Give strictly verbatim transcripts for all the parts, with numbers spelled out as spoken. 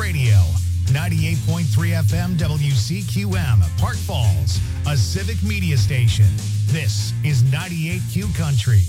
Radio. ninety-eight point three F M W C Q M, Park Falls, a civic media station. This is ninety-eight Q Country.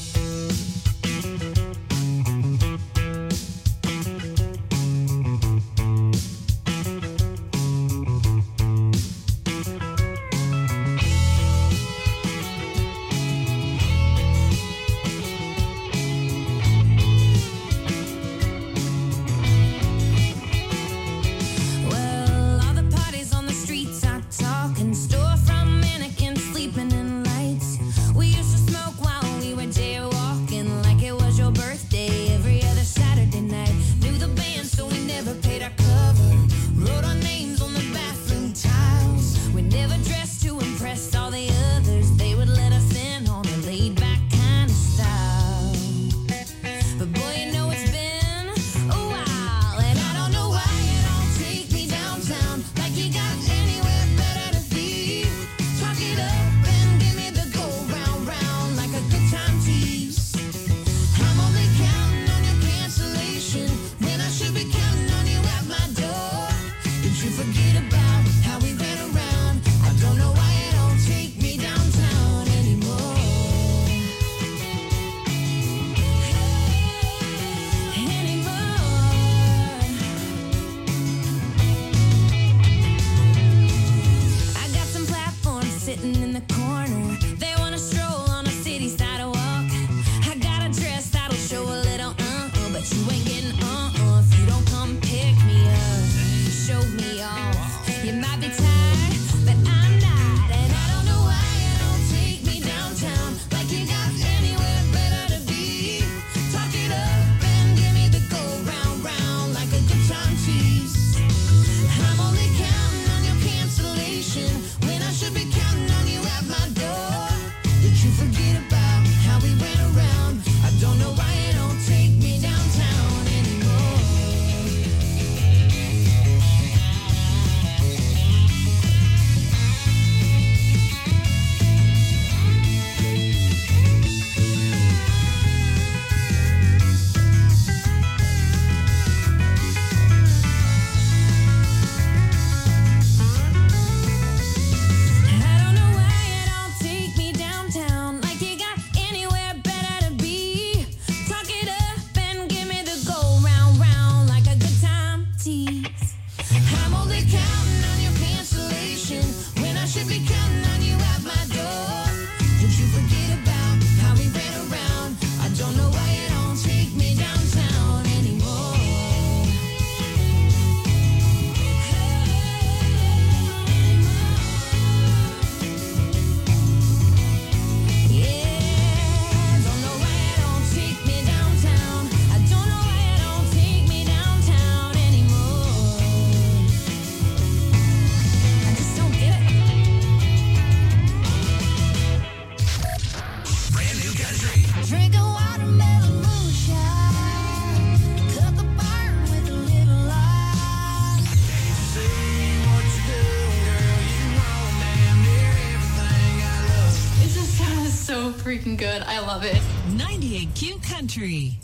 Good. I love it. ninety-eight Q Country.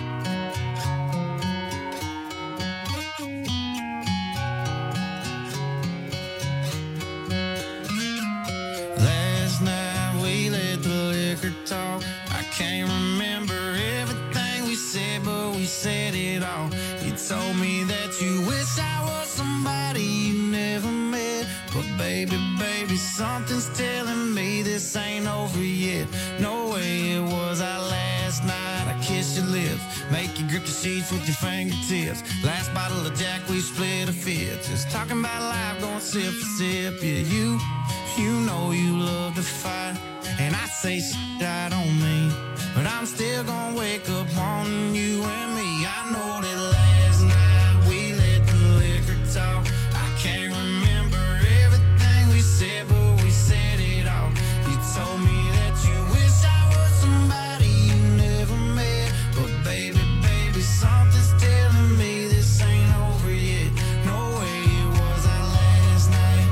Last night we let the liquor talk. I can't remember everything we said, but we said it all. You told me that you wish I was somebody you never met. But baby, baby, something's telling me this ain't over yet. No way it was our last night. I kissed your lips, make you grip the sheets with your fingertips. Last bottle of Jack, we split a fifth. Just talking about life, going sip for sip. Yeah, you, you know you love to fight. And I say shit I don't mean, but I'm still gonna wake up wanting you and me. I know that last night we let the liquor talk. I can't remember everything we said, but we said it all. You told me that you wish I was somebody you never met. But baby, baby, something's telling me this ain't over yet. No way it was our last night.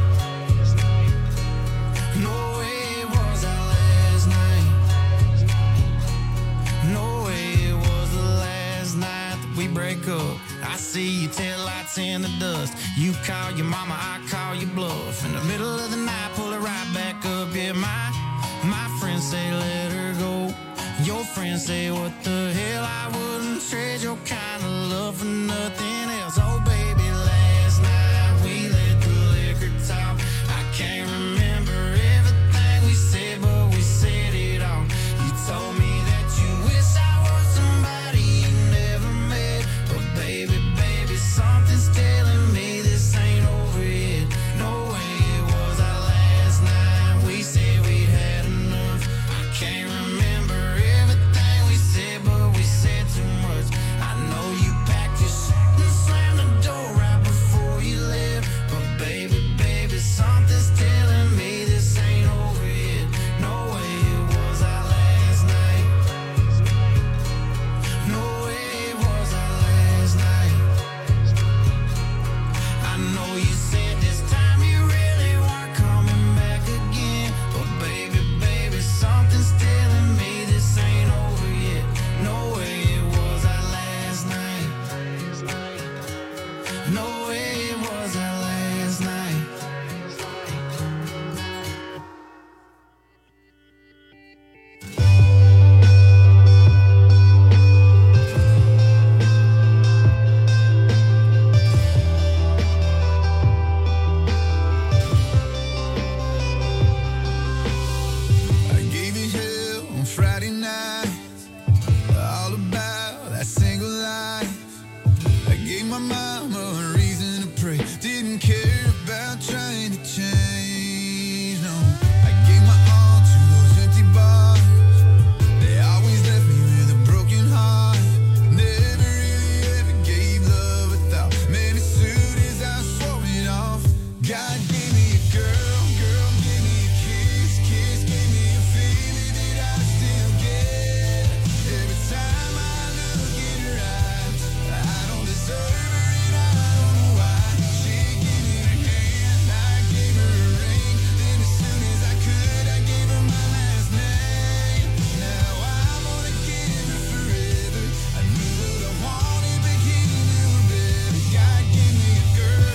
No way it was our last night. No way it was the last night that we break You call your mama, I call your bluff. In the middle of the night, pull it right back up. Yeah, my, my friends say let her go. Your friends say what the hell, I wouldn't trade your kind of love for nothing else. Oh baby, last night we let the liquor talk. I can't remember everything we said, but we said it all. You told me that you wish I was somebody you never met. But baby, baby, something's telling me this ain't over yet. No way it was our last night. We said we'd had enough. I can't remember everything we said, but we said too much. I know you packed your shit and slammed the door right before you left. But baby, baby, something's telling me this ain't over yet. No way it was our last night. No way it was our last night. I know you said this time you really weren't coming back again. But baby, baby, something's telling me this ain't over yet. No way it was our last night. No way it was our last night. I gave you hell on Friday night, all about that single life. I gave my mama a reason to pray, didn't care about trying to change, no. I gave my all to those empty bars, they always left me with a broken heart. Never really ever gave love a thought, man, as soon as I swore it off. God gave me a girl, girl gave me a kiss, kiss gave me a feeling that I still get. Every time I look in her eyes, I don't deserve her and I don't know why. She gave me her hand, I gave her a ring. Then as soon as I could, I gave her my last name. Now I'm gonna give her forever. I knew what I wanted, but he knew better. God gave me a girl.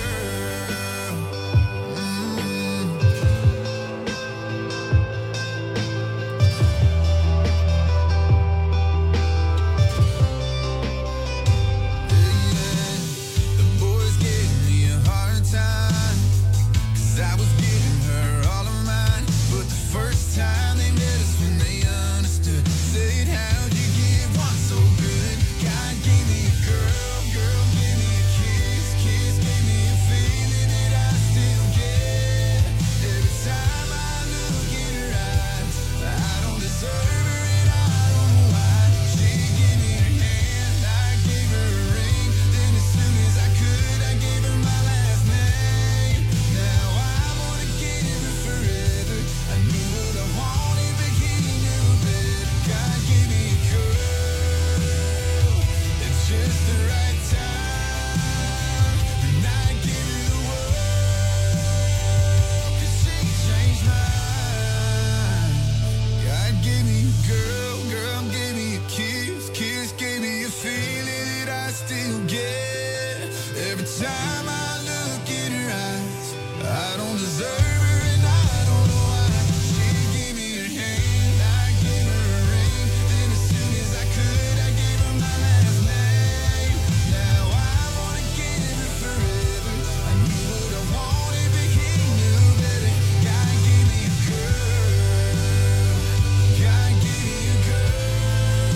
The boys gave me a hard time, 'cause I was giving her all of mine. But the first time they met us when they understood, said, how'd you get one so good? God gave me a girl, girl gave me a kiss, kiss gave me a feeling that I still get. Every time I look in her eyes, I don't deserve her and I don't know why. She gave me her hand, I gave her a ring. Then as soon as I could, I gave her my last name. Now I'm gonna give her forever. I knew what I wanted, but he knew better. God gave me a girl at just the right time, and I give her the world, 'cause she changed mine. God gave me a girl, girl gave me a kiss, kiss gave me a feeling that I still get. Every time I look in her eyes, I don't deserve her and I don't know why. She gave me her hand, I gave her a ring. Then as soon as I could, I gave her my last name. Now I'm gonna give her forever. I knew what I wanted, but he knew better. God gave me a girl. God gave me a girl.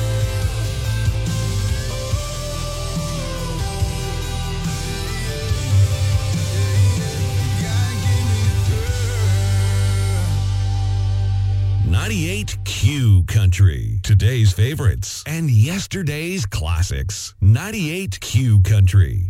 God gave me a girl. ninety-eight Q Country. Today's favorites and yesterday's classics. ninety-eight Q Country.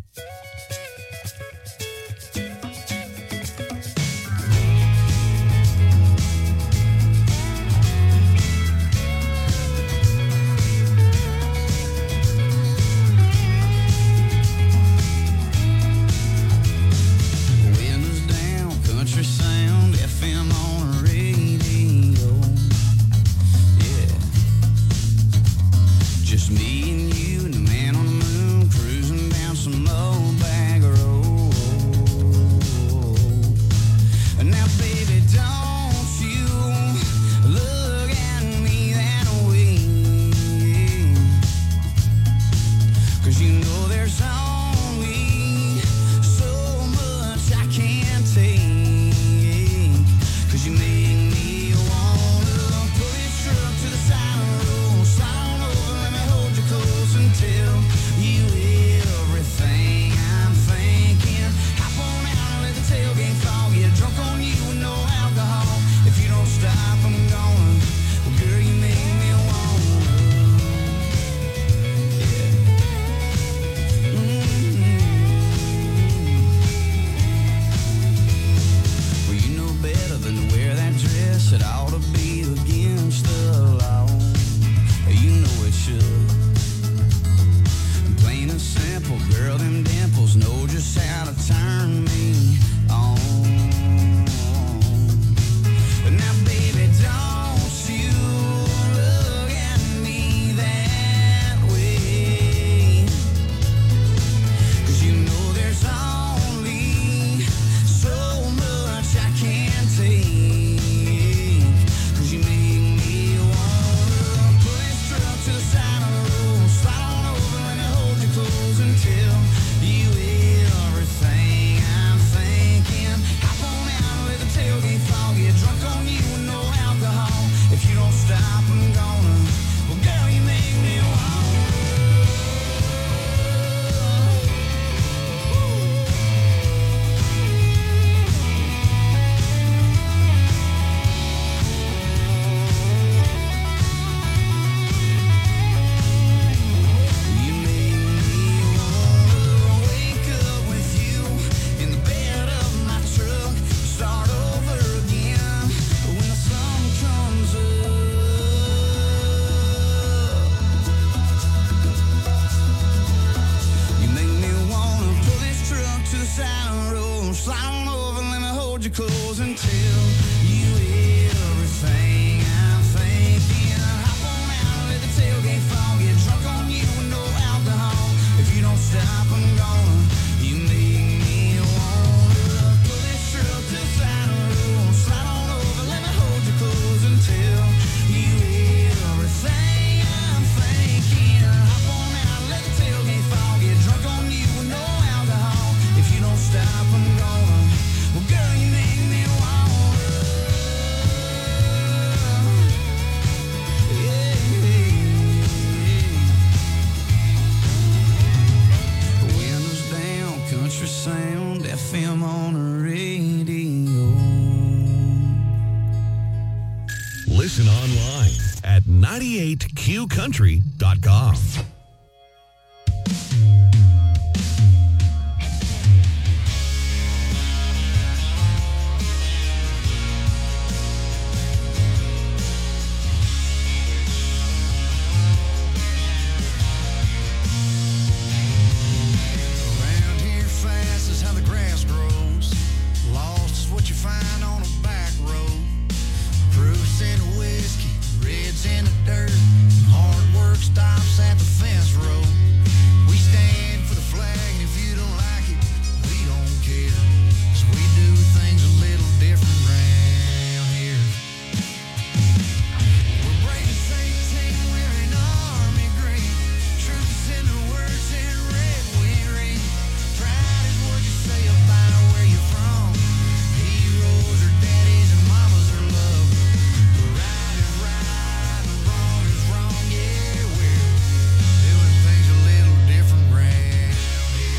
Windows down, country sound, F M on the radio. Yeah. Just me and you and the man on the moon cruising down some old slide on over, let me hold you close until you everything I'm thinking. Hop on out, let the tailgate fall, get drunk on you with no alcohol. If you don't stop, I'm gonna. You make me wanna pull this truck to the side of the road, slide on over, let me hold you close until you everything I'm thinking. Hop on out, let the tailgate fall, get drunk on you with no alcohol. If you don't stop, I'm gonna. Well, girl, you make me wanna. Yeah, windows down, country sound, F M on the radio. Listen online at ninety-eight q country dot com. Around here fast is how the grass grows. Lost is what you find on a back road. Proofs in the whiskey, reds in the dirt. Hard work stops at the fence road. We stand for the flag, and if you don't like it, we don't care. 'Cause we do things a little different round here. We're brave as eighteen, wearing army green. Truth is in the words in red we read. Pride is what you say about where you're from. Heroes are daddies and mamas are love. Right is right and wrong is wrong. Yeah, we're doing things a little different round here.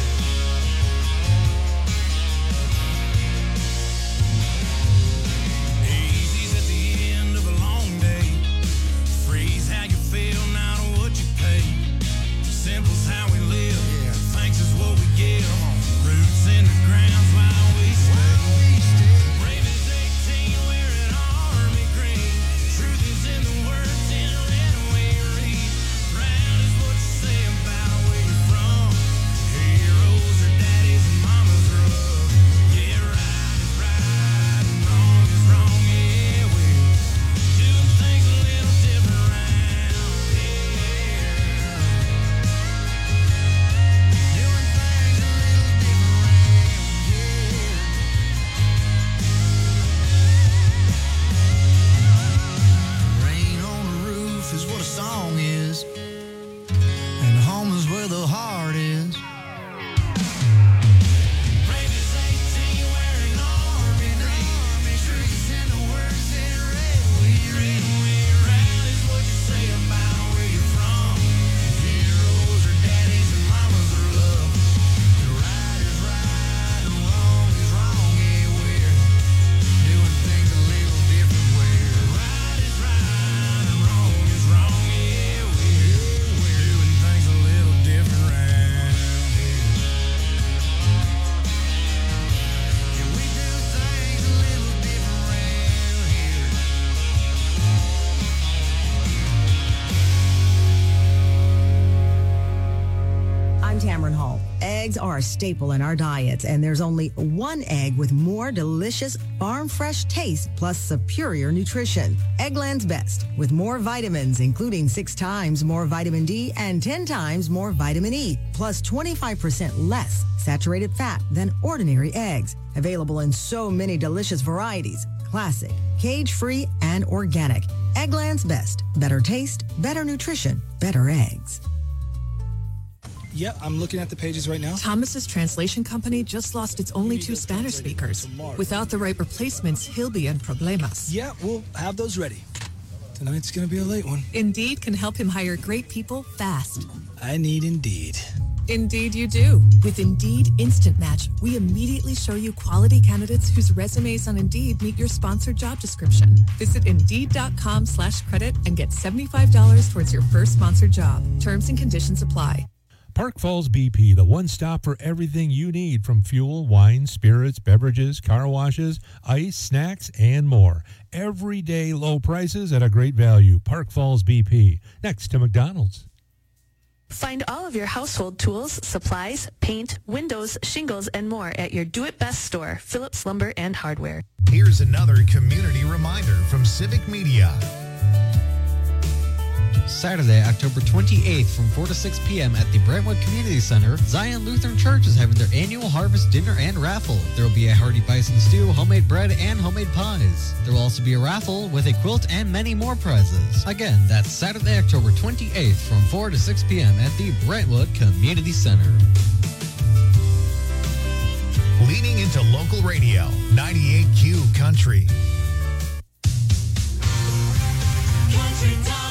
Easy's at the end of a long day. Freeze how you feel, not what you pay. Simple's how we live. Yeah. Thanks is what we give. Roots in the ground's while we stay. Brave as eighteen, wearing army green. Truth is in the words in red we read. Proud is what you say about where you're from. Heroes are daddies and mamas are love. Yeah, right is right and wrong is wrong. Yeah, we're doing things a little different round here. Doing things a little different round here. Rain on the roof is what a song is, and home is where the heart is. Brave as eighteen, wearing army green. Truth is in the words in red we read. Proud is what you say about where you're from. Heroes are daddies and mamas are love. Right is right and wrong is wrong. Yeah, we're doing things a little different. Where right is right and wrong is wrong. Yeah, we're we're doing things a little different round here. Yeah, we do things a little different round here. I'm Tamron Hall. Eggs are a staple in our diets, and there's only one egg with more delicious farm-fresh taste plus superior nutrition. Eggland's Best, with more vitamins, including six times more vitamin D and ten times more vitamin E, plus twenty-five percent less saturated fat than ordinary eggs. Available in so many delicious varieties: classic, cage-free, and organic. Eggland's Best. Better taste, better nutrition, better eggs. Yeah, I'm looking at the pages right now. Thomas's translation company just lost its only two Spanish speakers. Without the right replacements, he'll be in problemas. Yeah, we'll have those ready. Tonight's gonna be a late one. Indeed can help him hire great people fast. I need Indeed. Indeed you do. With Indeed Instant Match, we immediately show you quality candidates whose resumes on Indeed meet your sponsored job description. Visit Indeed.com slash credit and get seventy-five dollars towards your first sponsored job. Terms and conditions apply. Park Falls B P, the one stop for everything you need from fuel, wine, spirits, beverages, car washes, ice, snacks, and more. Everyday low prices at a great value. Park Falls B P, next to McDonald's. Find all of your household tools, supplies, paint, windows, shingles, and more at your do-it-best store, Phillips Lumber and Hardware. Here's another community reminder from Civic Media. Saturday, October twenty-eighth from four to six p.m. at the Brentwood Community Center, Zion Lutheran Church is having their annual harvest dinner and raffle. There will be a hearty bison stew, homemade bread, and homemade pies. There will also be a raffle with a quilt and many more prizes. Again, that's Saturday, October twenty-eighth from four to six p.m. at the Brentwood Community Center. Leading into local radio, ninety-eight Q Country. Country Top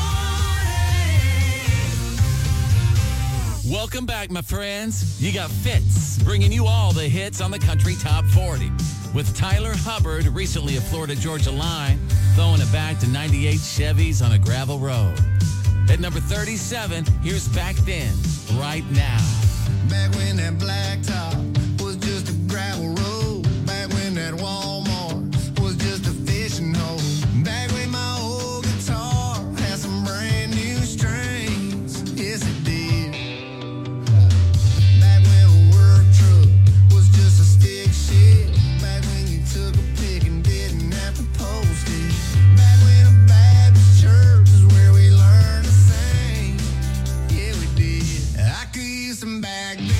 Welcome back, my friends. You got Fitz bringing you all the hits on the Country Top forty. With Tyler Hubbard, recently a Florida Georgia line, throwing it back to ninety-eight Chevys on a gravel road. At number thirty-seven, here's Back Then, Right Now. Back when that blacktop was just a gravel road. Back when that Walmart was just a fishing hole. Back when my old guitar had some brand new strings. Yes, it did. Back when a work truck was just a stick shift. Back when you took a pic and didn't have to post it. Back when a Baptist church is where we learned to sing. Yeah, we did. I could use some back then.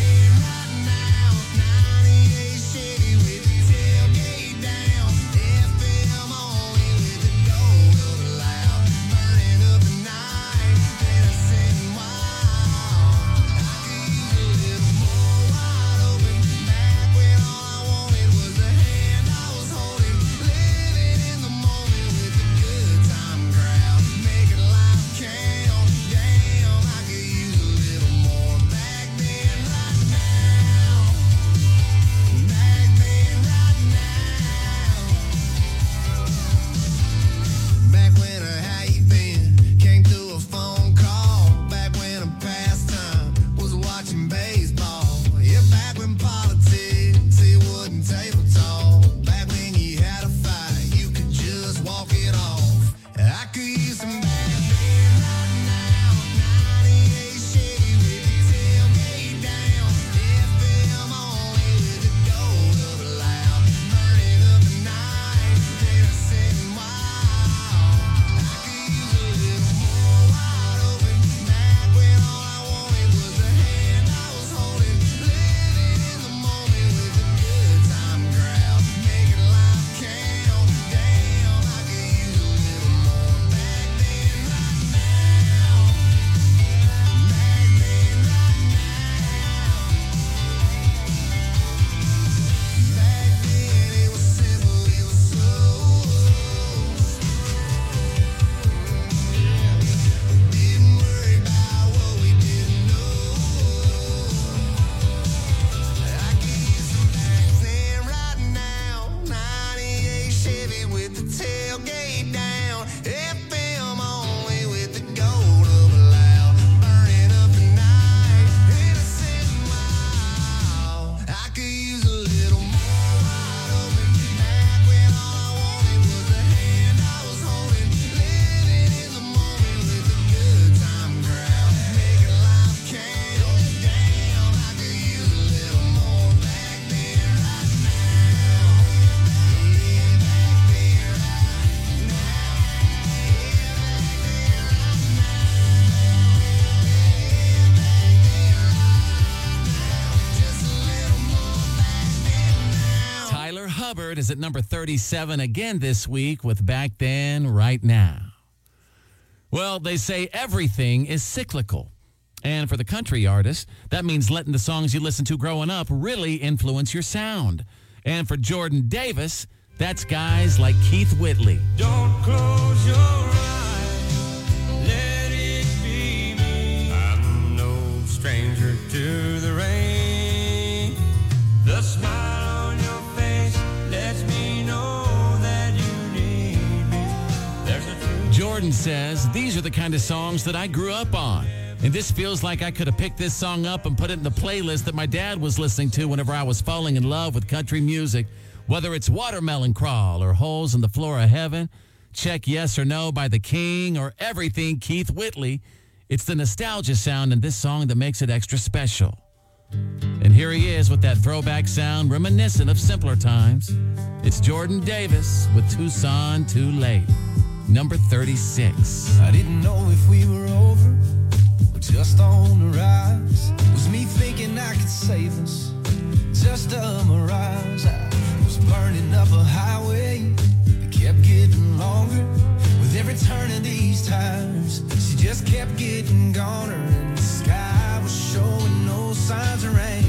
Is at number thirty-seven again this week with Back Then, Right Now. Well, they say everything is cyclical. And for the country artist, that means letting the songs you listen to growing up really influence your sound. And for Jordan Davis, that's guys like Keith Whitley. Don't close your eyes, let it be me. I'm no stranger to the rain. The smile on your face lets me know that you need me. There's a truth. Jordan says, these are the kind of songs that I grew up on. And this feels like I could have picked this song up and put it in the playlist that my dad was listening to whenever I was falling in love with country music. Whether it's Watermelon Crawl or Holes in the Floor of Heaven, Check Yes or No by The King, or everything Keith Whitley, It's the nostalgia sound in this song that makes it extra special. And here he is with that throwback sound reminiscent of simpler times. It's Jordan Davis with Tucson Too Late, number thirty-six. I didn't know if we were over or just on the rise. Was me thinking I could save us, just a mirage. I was burning up a highway that kept getting longer. With every turn of these tires, she just kept getting goner. And the sky was showing no signs of rain.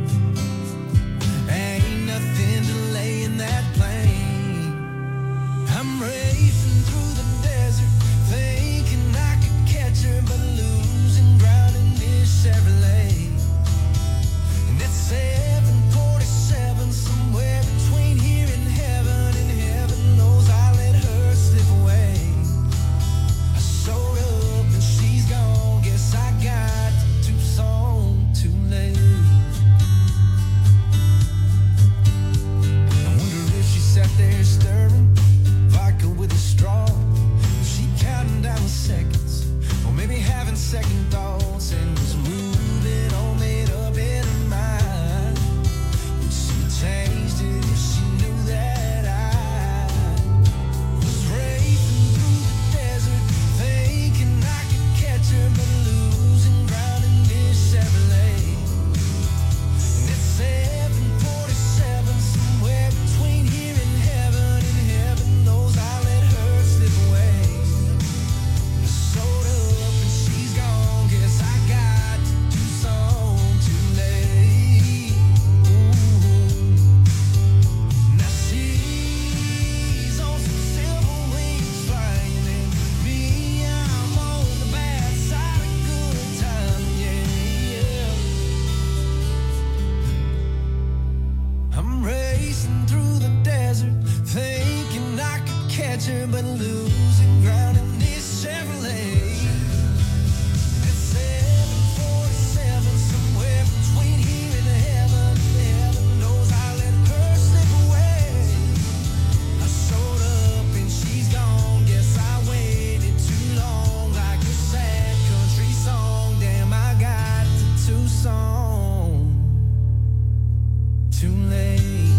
Ain't nothing delaying that plane. I'm racing through the desert, thinking I could catch her, but losing ground in this Chevrolet. And it's seven forty-seven, somewhere between here and heaven, and heaven knows I let her slip away. I showed up and she's gone, guess I got to Tucson too late. I wonder if she sat there stirring vodka with a straw. Was she counting down the seconds, or maybe having second thoughts, and was moving on, made up in her mind? Would she have changed it if she knew that I was racing through the desert, thinking I could catch her, but losing ground in this Chevrolet? And it's seven forty-seven, somewhere between here and heaven, and heaven knows I let her slip away. I showed up and she's gone, guess I got to Tucson too late. Ooh. Now she's on some silver wings flying, and me, I'm on the bad side of good time, yeah, yeah. I'm racing through the desert, thinking I could catch her, but losing ground in this Chevrolet. It's seven forty-seven, somewhere between here and heaven. Heaven knows I let her slip away. I showed up and she's gone, guess I waited too long, like a sad country song. Damn, I got to Tucson too late.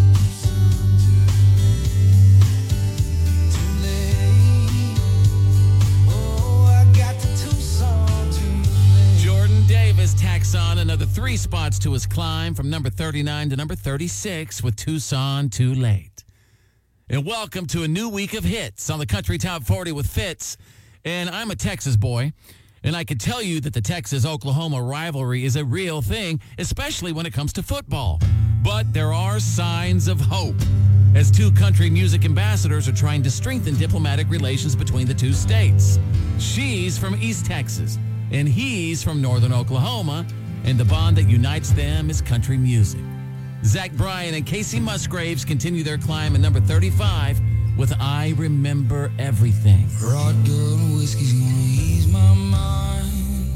Too late. Oh, I got to Tucson too late. Jordan Davis tacks on another three spots to his climb from number thirty-nine to number thirty-six with Tucson Too Late. And welcome to a new week of hits on the Country Top forty with Fitz. And I'm a Texas boy, and I can tell you that the Texas-Oklahoma rivalry is a real thing, especially when it comes to football. But there are signs of hope, as two country music ambassadors are trying to strengthen diplomatic relations between the two states. She's from East Texas, and he's from Northern Oklahoma, and the bond that unites them is country music. Zach Bryan and Casey Musgraves continue their climb at number thirty-five with I Remember Everything. Rod girl and whiskey's gonna ease my mind.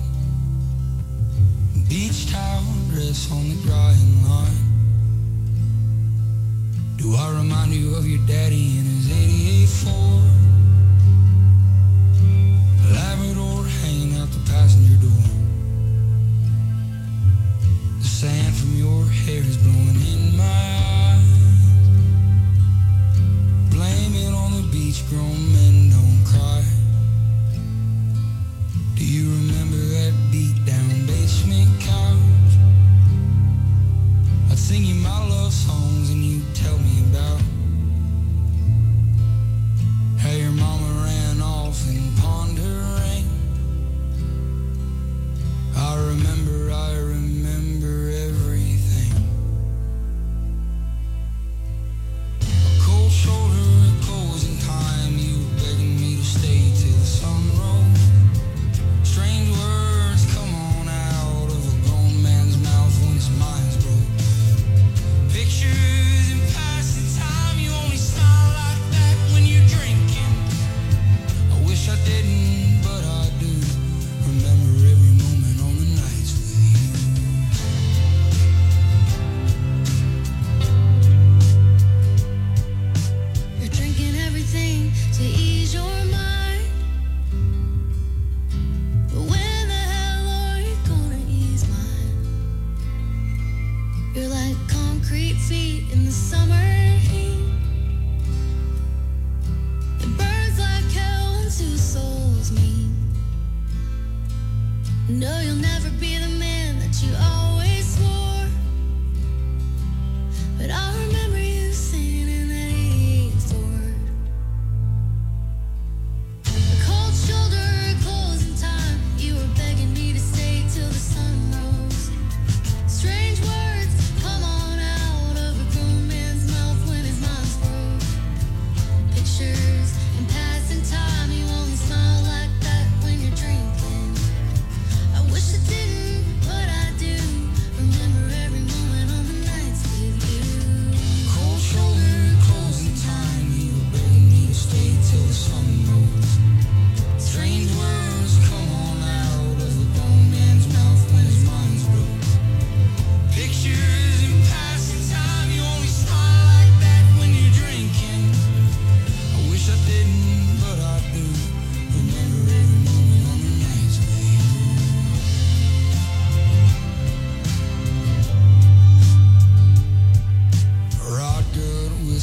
Beach towel dress on the drying line. Do I remind you of your daddy in his eighty-eight Ford? Labrador hanging out the passenger door. The sand from your hair is blowing in my eyes. Blame it on the beach, grown men don't cry. Do you remember that beat down basement couch? I'd sing you my love songs and you'd tell me about how your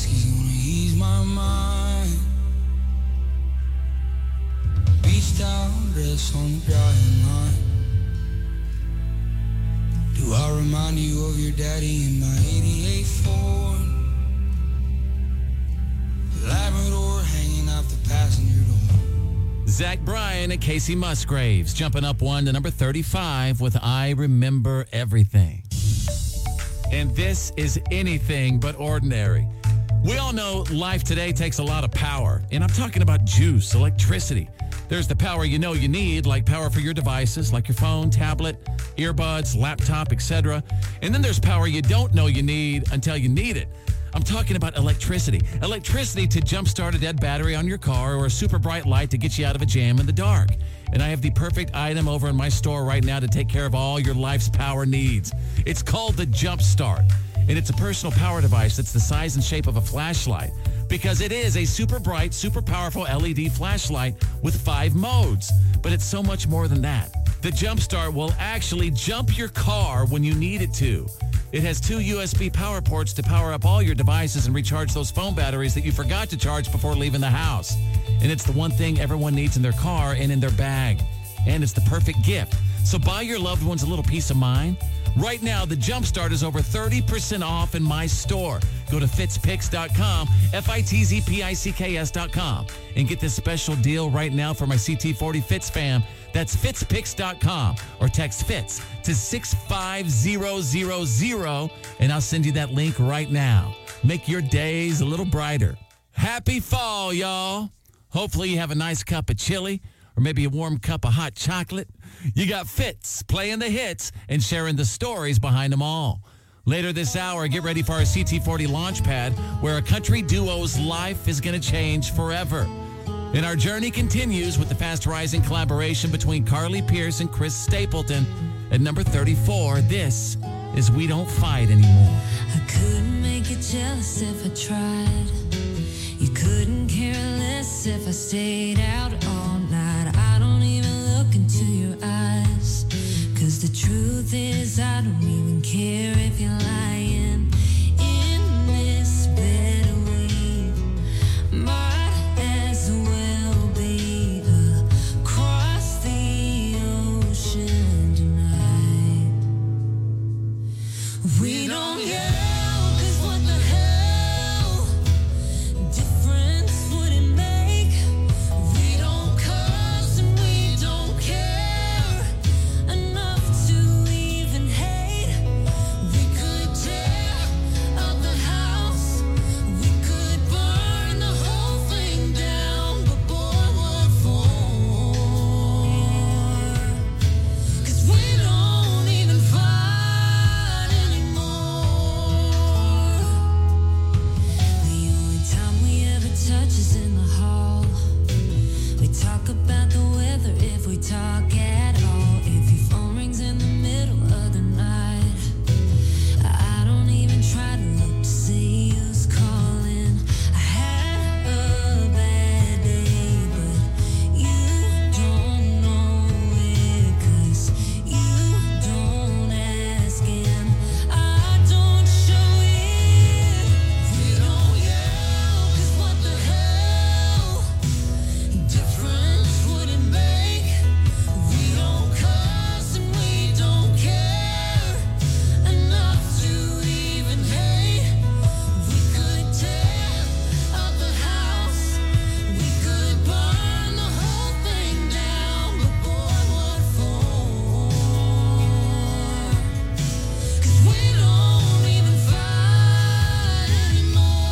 whiskey's gonna ease my mind. Beach towel dress on the drying line. Do I remind you of your daddy in my eighty-eight Ford? Labrador hanging out the passenger door. Zach Bryan and Casey Musgraves jumping up one to number thirty-five with I Remember Everything. And this is anything but ordinary. We all know life today takes a lot of power, and I'm talking about juice, electricity. There's the power you know you need, like power for your devices, like your phone, tablet, earbuds, laptop, et cetera. And then there's power you don't know you need until you need it. I'm talking about electricity. Electricity to jumpstart a dead battery on your car or a super bright light to get you out of a jam in the dark. And I have the perfect item over in my store right now to take care of all your life's power needs. It's called the JumpStart. And it's a personal power device that's the size and shape of a flashlight because it is a super bright, super powerful L E D flashlight with five modes. But it's so much more than that. The JumpStart will actually jump your car when you need it to. It has two U S B power ports to power up all your devices and recharge those phone batteries that you forgot to charge before leaving the house. And it's the one thing everyone needs in their car and in their bag. And it's the perfect gift. So buy your loved ones a little peace of mind. Right now, the JumpStart is over thirty percent off in my store. Go to fitz picks dot com, F I T Z P I C K S dot com, and get this special deal right now for my C T forty Fitz fam. That's fitz picks dot com, or text Fitz to six five zero zero zero, and I'll send you that link right now. Make your days a little brighter. Happy fall, y'all. Hopefully you have a nice cup of chili, or maybe a warm cup of hot chocolate. You got Fitz playing the hits and sharing the stories behind them all. Later this hour, get ready for our C T forty Launchpad, where a country duo's life is going to change forever. And our journey continues with the fast-rising collaboration between Carly Pearce and Chris Stapleton. At number thirty-four, this is We Don't Fight Anymore. I couldn't make you jealous if I tried. You couldn't care less if I stayed out all night. I don't even look into your eyes, 'cause the truth is I don't even care if you're lying. In this bed we might as well be across the ocean tonight. We don't yell, 'cause what the hell difference would it make? We don't cuss and we don't care enough to even hate. We could tear up the house, we could burn the whole thing down, but boy, what for? 'Cause we don't even fight anymore. The only time we ever touch is in the hall. We talk about the weather if we talk at all. If your phone rings in the middle of the night, I don't even try to look to see who's calling. I had a bad day, but you don't know it, 'cause you don't ask and I don't show it. We don't yell, 'cause what the hell difference would it make? We don't cuss and we don't care enough to even hate. We could tear up the house, we could burn the whole thing down, but boy, what for? 'Cause we don't even fight anymore.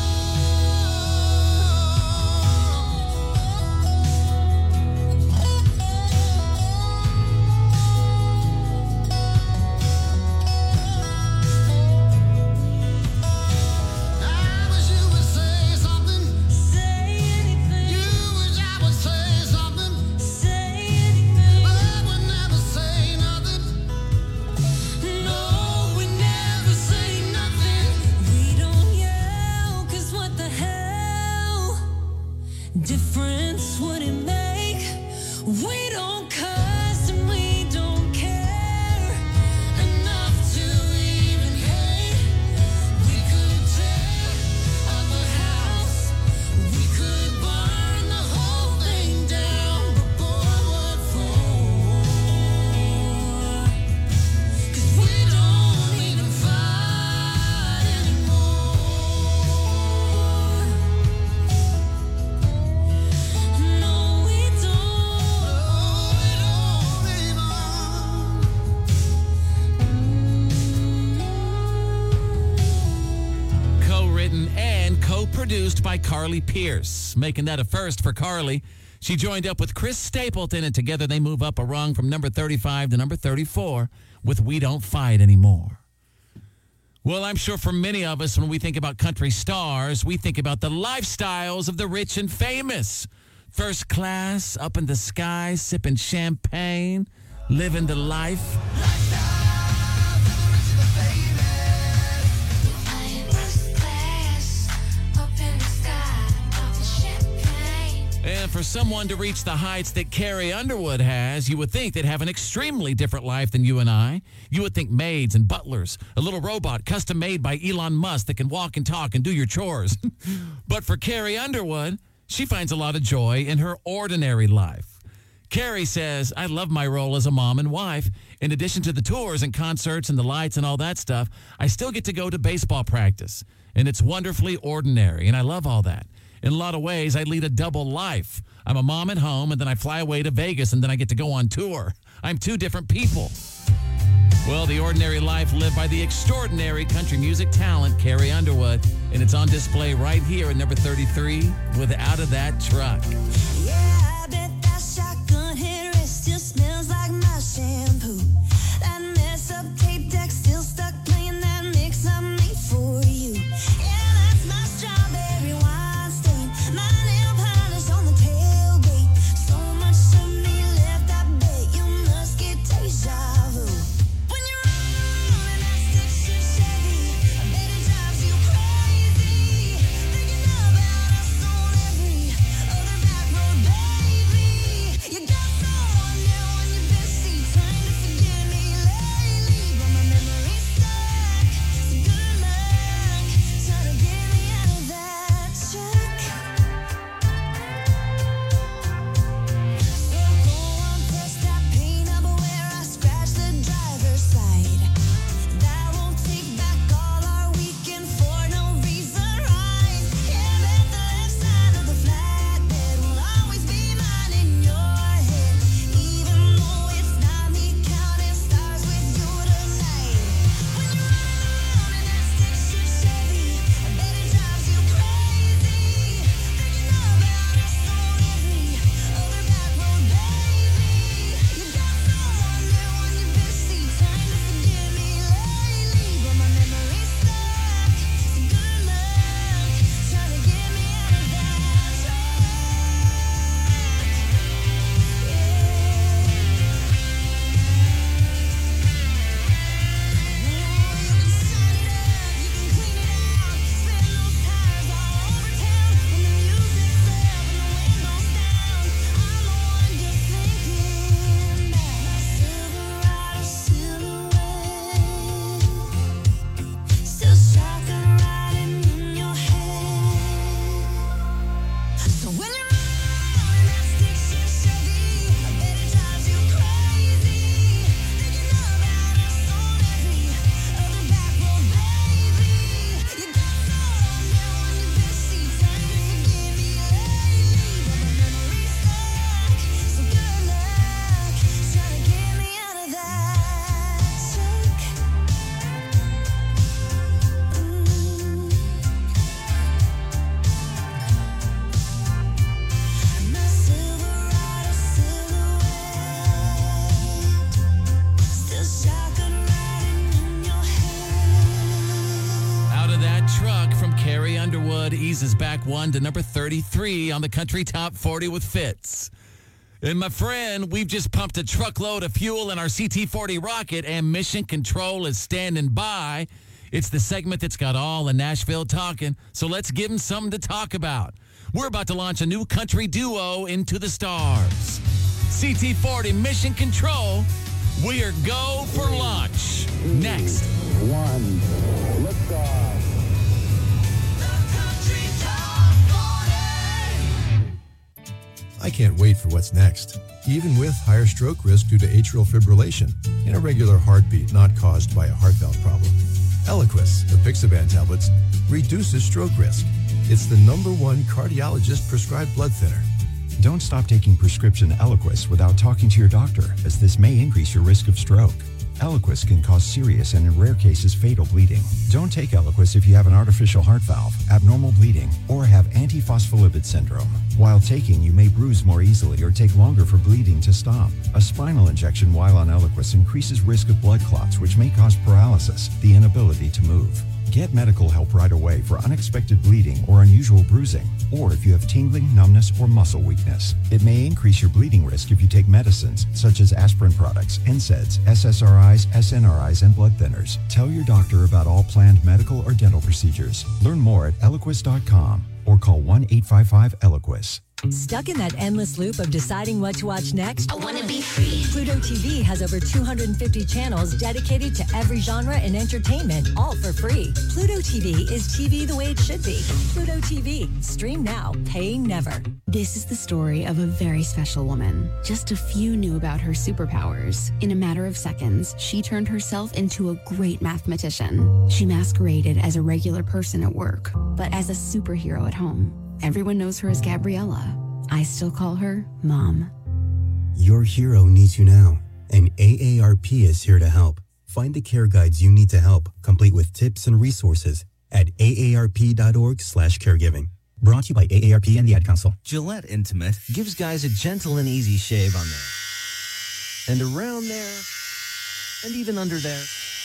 I wish you would say something. Say anything. You wish I would say something. Say anything. But I would never say nothing. No, we never say nothing. We don't yell, 'cause what the hell difference would it make? We don't cuss and we don't care enough to even hate. We could tear up written and co-produced by Carly Pierce, making that a first for Carly. She joined up with Chris Stapleton, and together they move up a rung from number thirty-five to number thirty-four with We Don't Fight Anymore. Well, I'm sure for many of us, when we think about country stars, we think about the lifestyles of the rich and famous. First class, up in the sky, sipping champagne, living the life. And for someone to reach the heights that Carrie Underwood has, you would think they'd have an extremely different life than you and I. You would think maids and butlers, a little robot custom made by Elon Musk that can walk and talk and do your chores. But for Carrie Underwood, she finds a lot of joy in her ordinary life. Carrie says, I love my role as a mom and wife. In addition to the tours and concerts and the lights and all that stuff, I still get to go to baseball practice. And it's wonderfully ordinary, and I love all that. In a lot of ways, I lead a double life. I'm a mom at home, and then I fly away to Vegas, and then I get to go on tour. I'm two different people. Well, the ordinary life lived by the extraordinary country music talent, Carrie Underwood, and it's on display right here at number thirty-three with Out of That Truck. Yeah, I bet that shotgun headrest still smells like my shampoo. That mess up tape deck still stuck playing that mix I made for you. Yeah, that's my strawberry wine stain. My nail polish on the tailgate. So much of me left, I bet you must get deja vu. When you're rolling that stick shift Chevy, I bet it drives you crazy. Thinking about us on every other back road, baby. You got someone now on your best seat trying to forget me lately, but my memory's stuck. So good luck trying to get me out of that truck. So go on, press that paint up where I scratched the driver's side. That won't take back all our weekend for no reason, right? Yeah, bet the left side of the flatbed will always be mine in your head, even though it's not me counting stars with you tonight. When you're rolling that stick shift Chevy, I bet it drives you crazy. Thinking about us on every other back road, baby. You got someone now on your best seat trying to forget me lately, but my memory's stuck. So good luck trying to get me out of that truck. Still shotgun riding in your head. So when you're rolling that stick shift Chevy, I bet it drives you crazy. Thinking about us on every other back road, baby. You got someone now on your best seat trying to forget me lately, but my memory's stuck. So good luck trying to get me out of that truck. My Silverado silhouette, still shotgun riding in your head. Out of That Truck from Carrie Underwood eases back one to number thirty-three on the Country Top forty with Fitz. And my friend, we've just pumped a truckload of fuel in our C T forty rocket, and Mission Control is standing by. It's the segment that's got all of Nashville talking, so let's give them something to talk about. We're about to launch a new country duo into the stars. C T forty Mission Control, we are go for launch. Next. One, liftoff. I can't wait for what's next. Even with higher stroke risk due to atrial fibrillation, an irregular heartbeat not caused by a heart valve problem, Eliquis, the Apixaban tablets, reduces stroke risk. It's the number one cardiologist-prescribed blood thinner. Don't stop taking prescription Eliquis without talking to your doctor, as this may increase your risk of stroke. Eliquis can cause serious and in rare cases fatal bleeding. Don't take Eliquis if you have an artificial heart valve, abnormal bleeding, or have antiphospholipid syndrome. While taking, you may bruise more easily or take longer for bleeding to stop. A spinal injection while on Eliquis increases risk of blood clots, which may cause paralysis, the inability to move. Get medical help right away for unexpected bleeding or unusual bruising, or if you have tingling, numbness, or muscle weakness. It may increase your bleeding risk if you take medicines such as aspirin products, N SAIDs, S S R Is, S N R Is, and blood thinners. Tell your doctor about all planned medical or dental procedures. Learn more at Eliquis dot com or call one eight five five Eliquis. Stuck in that endless loop of deciding what to watch next? I want to be free. Pluto T V has over two hundred fifty channels dedicated to every genre and entertainment, all for free. Pluto T V is T V the way it should be. Pluto T V. Stream now, paying never. This is the story of a very special woman. Just a few knew about her superpowers. In a matter of seconds, she turned herself into a great mathematician. She masqueraded as a regular person at work, but as a superhero at home. Everyone knows her as Gabriella. I still call her Mom. Your hero needs you now, and A A R P is here to help. Find the care guides you need to help, complete with tips and resources at A A R P dot org slash caregiving. Brought to you by A A R P and the Ad Council. Gillette Intimate gives guys a gentle and easy shave on there, and around there, and even under there.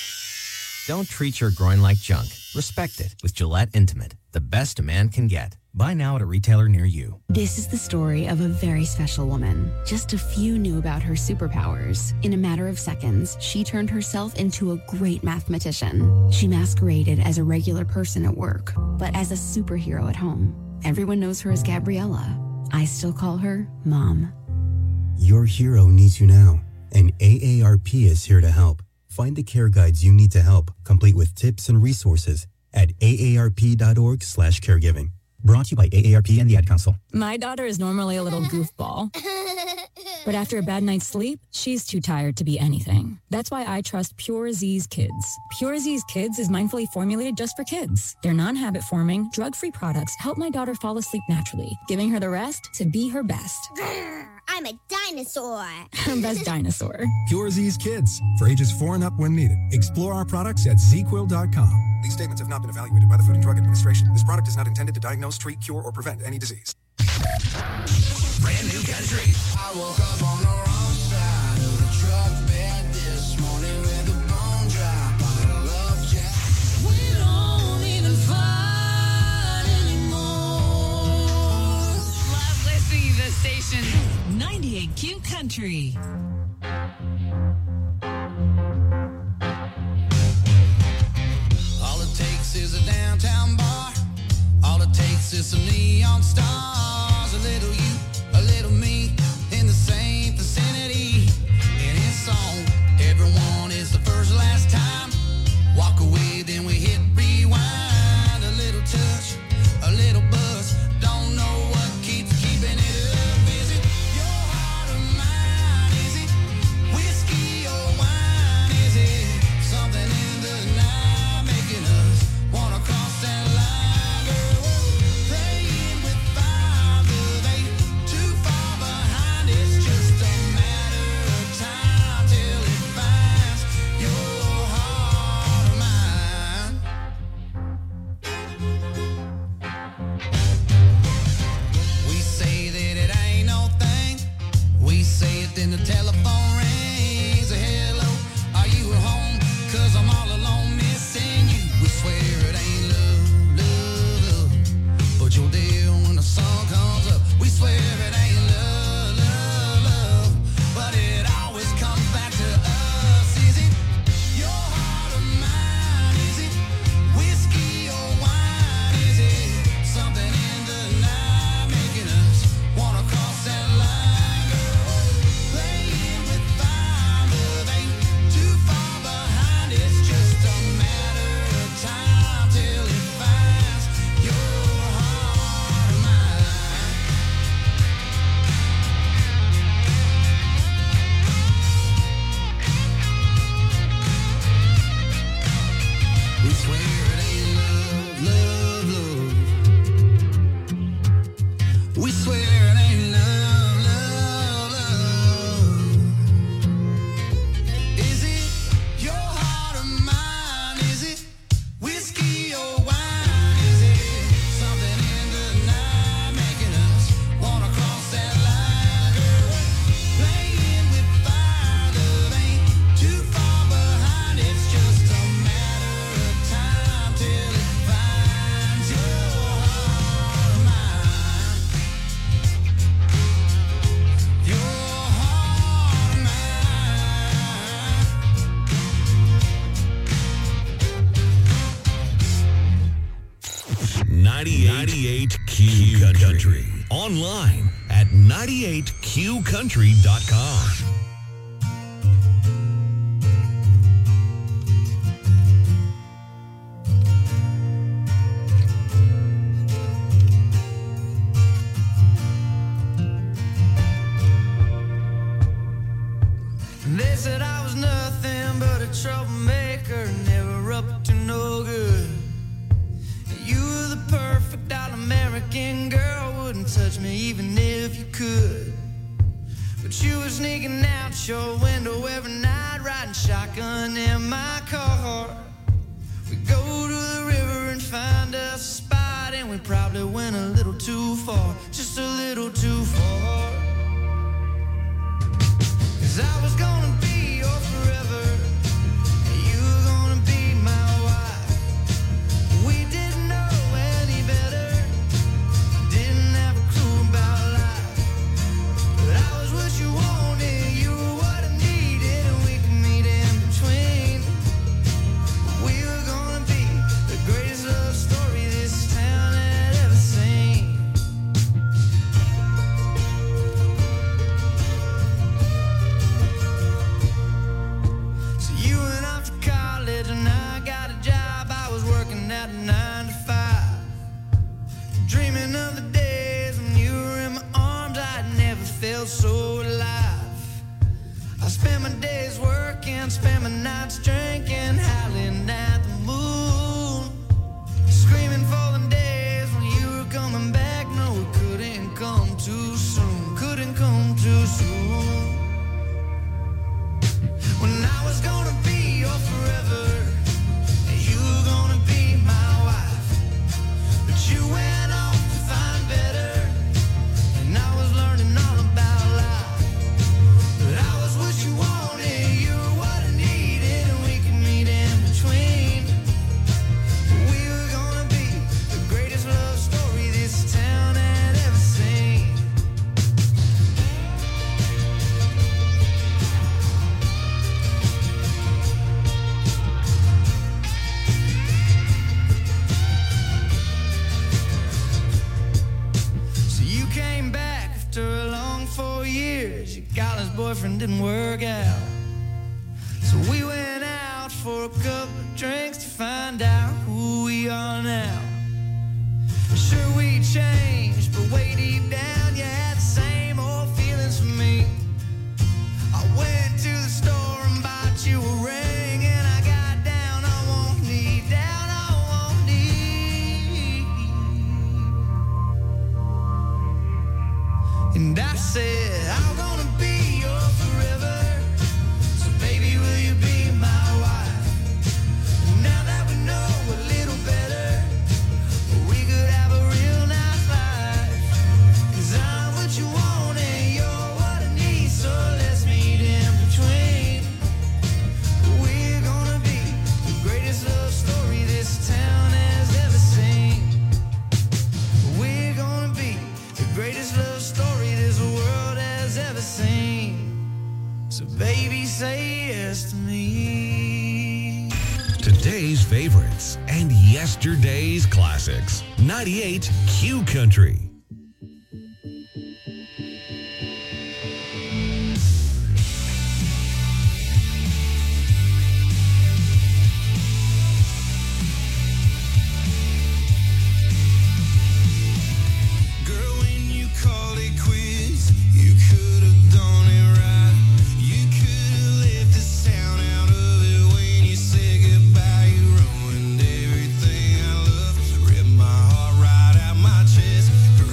Don't treat your groin like junk. Respect it with Gillette Intimate, the best a man can get. Buy now at a retailer near you. This is the story of a very special woman. Just a few knew about her superpowers. In a matter of seconds, she turned herself into a great mathematician. She masqueraded as a regular person at work, but as a superhero at home. Everyone knows her as Gabriella. I still call her Mom. Your hero needs you now, and A A R P is here to help. Find the care guides you need to help, complete with tips and resources at A A R P dot org slash caregiving. Brought to you by A A R P and the Ad Council. My daughter is normally a little goofball, but after a bad night's sleep, she's too tired to be anything. That's why I trust Pure Z's Kids. Pure Z's Kids is mindfully formulated just for kids. Their non-habit forming, drug-free products help my daughter fall asleep naturally, giving her the rest to be her best. I'm a dinosaur. Best dinosaur. Pure Z's Kids, for ages four and up when needed. Explore our products at Z Quill dot com. These statements have not been evaluated by the Food and Drug Administration. This product is not intended to diagnose, treat, cure, or prevent any disease. Brand new country. I woke up on the wrong side of the truck bed this morning with a bone drop on a love jet. We don't even fight anymore. Love listening to this station. ninety-eight Q Country. All it takes is a downtown bar. All it takes is some neon stars. A little you, a little me, in the same vicinity. And it's on. Everyone is the first last time. Walk away, then we hit rewind. A little touch, a little buzz. Don't know what keeps keeping it up. Is it your heart or mine? Is it whiskey or wine? Is it something in the night making us wanna cross that line? Girl, we're playing with fire. ninety-eight Q Country. Online at ninety-eight q country dot com. They said I was nothing but a troublemaker, never up to no good. You were the perfect all-American girl, wouldn't touch me even if you could. But you were sneaking out your window every night, riding shotgun in my car. We go to the river and find us a spot, and we probably went a little too far, just a little too far. 'Cause I was gonna be your forever, and you were gonna be my wife. We didn't know any better, didn't have a clue about life. But I was what you wanted, you were what I needed, and we could meet in between. We were gonna be the greatest love story this town had ever seen. So you went off to college and I got a job. I was working at a nine to five, dreaming of the days when you were in my arms. I'd never felt so alive. I spent my days working, spent my nights drinking, howling at the moon, screaming for the days when you were coming back. No, it couldn't come too soon, couldn't come too soon. When I was gonna be your forever, and you were gonna be my wife. But you went off to find better, and I was learning all about life. But I was what you wanted, you were what I needed, and we could meet in between. We were gonna be the greatest love story this town had ever seen. So you came back after a long four years. Your college boyfriend didn't work out. So we went out for a couple of drinks to find out who we are now. Sure, we changed, but way deep down you had the same old feelings for me. I went to the store and bought you a ring, and I got down on one knee, down on one knee. And I said, I'm gonna be your forever, so baby, will you be my wife? And now that we know a little better, we could have a real nice life. 'Cause I'm what you want and you're what I need, so let's meet in between. We're gonna be the greatest love story this town has ever seen. We're gonna be the greatest love story this world has ever seen. So baby, say yes to me. Today's favorites and yesterday's classics. ninety-eight Q Country. Girl, when you called it quits, you could have done it right. You could have left the sound out of it when you said goodbye. You ruined everything I love, ripped my heart right out my chest.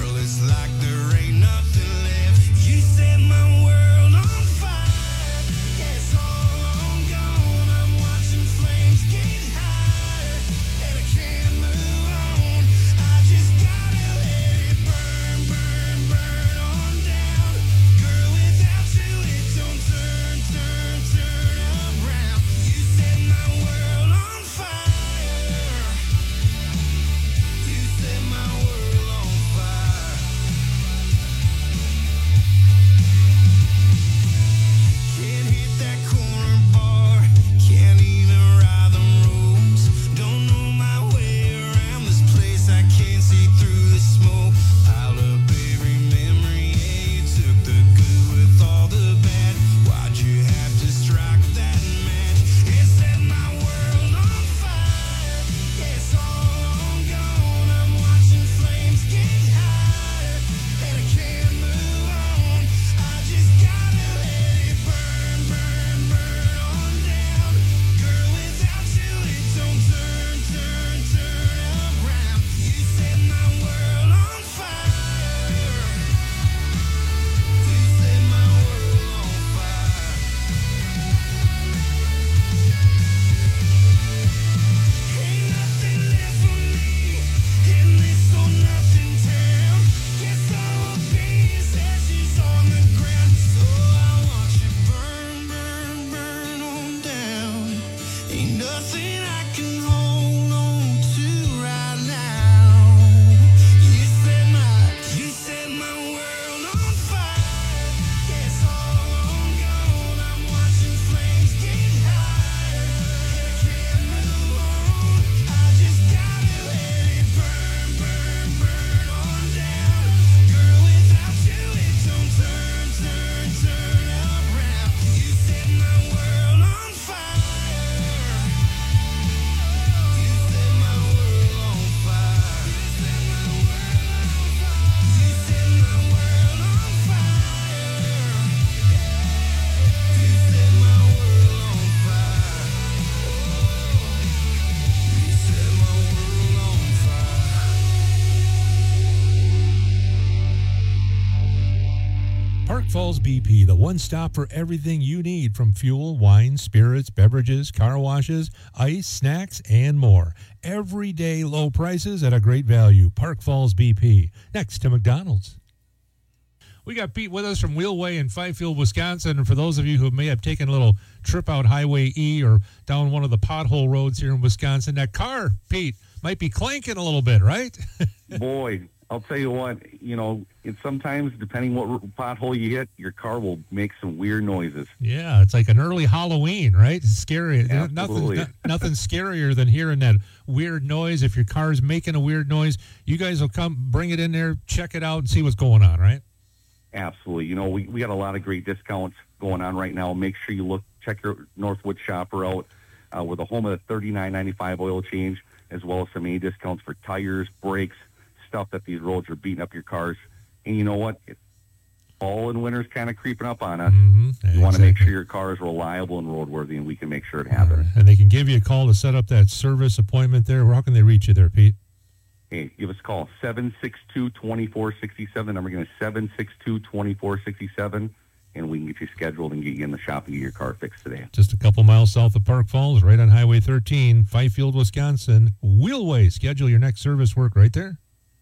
Park Falls B P, the one stop for everything you need from fuel, wine, spirits, beverages, car washes, ice, snacks, and more. Everyday low prices at a great value. Park Falls B P, next to McDonald's. We got Pete with us from Wheelway in Fifield, Wisconsin. And for those of you who may have taken a little trip out Highway E or down one of the pothole roads here in Wisconsin, that car, Pete, might be clanking a little bit, right? Boy, I'll tell you what, you know, it's sometimes, depending what pothole you hit, your car will make some weird noises. Yeah, it's like an early Halloween, right? It's scary. Absolutely. Nothing, nothing scarier than hearing that weird noise. If your car's making a weird noise, you guys will come, bring it in there, check it out, and see what's going on, right? Absolutely. You know, we, we got a lot of great discounts going on right now. Make sure you look, check your Northwood shopper out. Uh, we're the home of the thirty-nine ninety-five oil change, as well as some A discounts for tires, brakes, stuff that these roads are beating up your cars. And you know what? It, fall and winter's kind of creeping up on us. Mm-hmm. You Exactly. want to make sure your car is reliable and roadworthy, and we can make sure it happens. And they can give you a call to set up that service appointment there. How can they reach you there, Pete? Hey, give us a call, seven six two, two four six seven. The number again is seven six two, two four six seven, and we can get you scheduled and get you in the shop and get your car fixed today. Just a couple miles south of Park Falls, right on Highway thirteen, Fifield, Wisconsin. Wheelway. Schedule your next service work right there.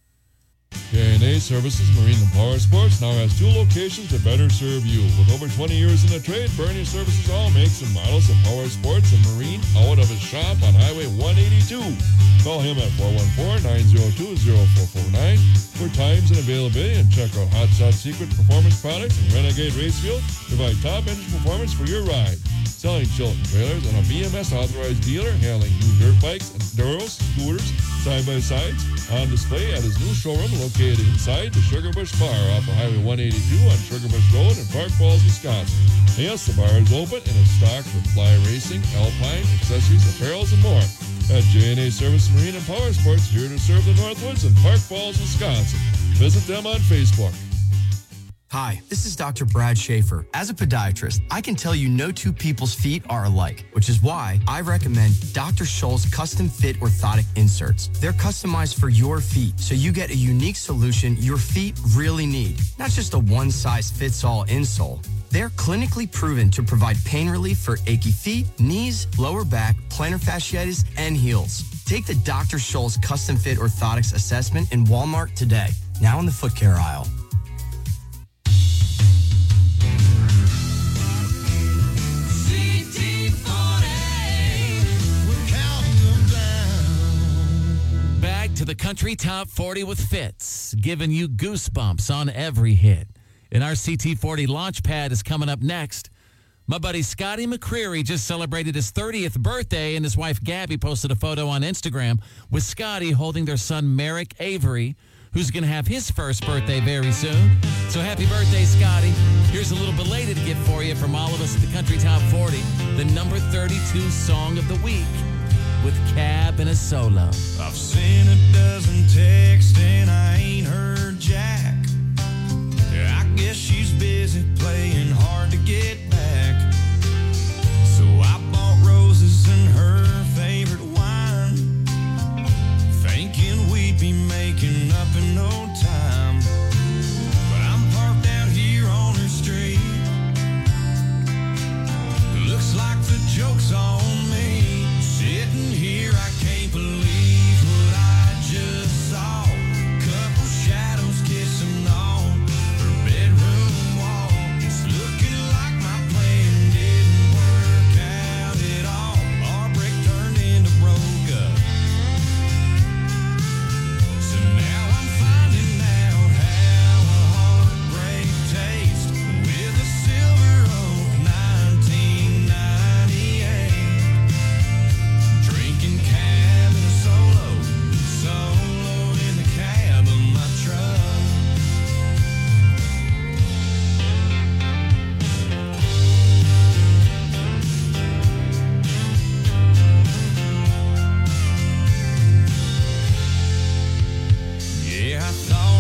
J and A Services Marine and Power Sports now has two locations to better serve you. With over twenty years in the trade, Bernie Services all makes and models of power sports and marine out of his shop on Highway one eighty-two. Call him at four one four, nine zero two, zero four four nine for times and availability, and check out Hot Shot Secret Performance Products and Renegade Race Fuel. Provide top engine performance for your ride. Selling Chilton trailers and a B M S authorized dealer, handling new dirt bikes, enduros, scooters, side-by-sides, on display at his new showroom located inside the Sugar Bush Bar off of Highway one eighty-two on Sugar Bush Road in Park Falls, Wisconsin. Yes, the bar is open and is stocked with fly racing, alpine, accessories, apparels, and more. At J and A Service Marine and Power Sports, here to serve the Northwoods in Park Falls, Wisconsin. Visit them on Facebook. Hi, this is Doctor Brad Schaefer. As a podiatrist, I can tell you no two people's feet are alike, which is why I recommend Doctor Scholl's custom fit orthotic inserts. They're customized for your feet, so you get a unique solution your feet really need, not just a one-size-fits-all insole. They're clinically proven to provide pain relief for achy feet, knees, lower back, plantar fasciitis, and heels. Take the Doctor Scholl's custom fit orthotics assessment in Walmart today, now in the foot care aisle. Back to the Country Top forty with Fitz, giving you goosebumps on every hit. And our C T forty Launchpad is coming up next. My buddy Scotty McCreery just celebrated his thirtieth birthday, and his wife Gabby posted a photo on Instagram with Scotty holding their son Merrick Avery, who's going to have his first birthday very soon. So happy birthday, Scotty. Here's a little belated gift for you from all of us at the Country Top forty, the number thirty-two song of the week with Cab and a solo. I've seen a dozen texts and I ain't heard Jack. I guess she's busy playing hard to get back. So I bought roses and her favorite wine, thinking we'd be making up in no time. But I'm parked out here on her street. Looks like the joke's on me. Sitting here, I can't believe what I just saw. Couple shadows kissing on her bedroom wall. It's looking like my plan didn't work out at all. Heartbreak turned into broke up. So now I'm finding out how a heartbreak tastes with a Silver Oak nineteen ninety-eight. Drinking cab and a solo, solo in the cab of my truck. Yeah, I thought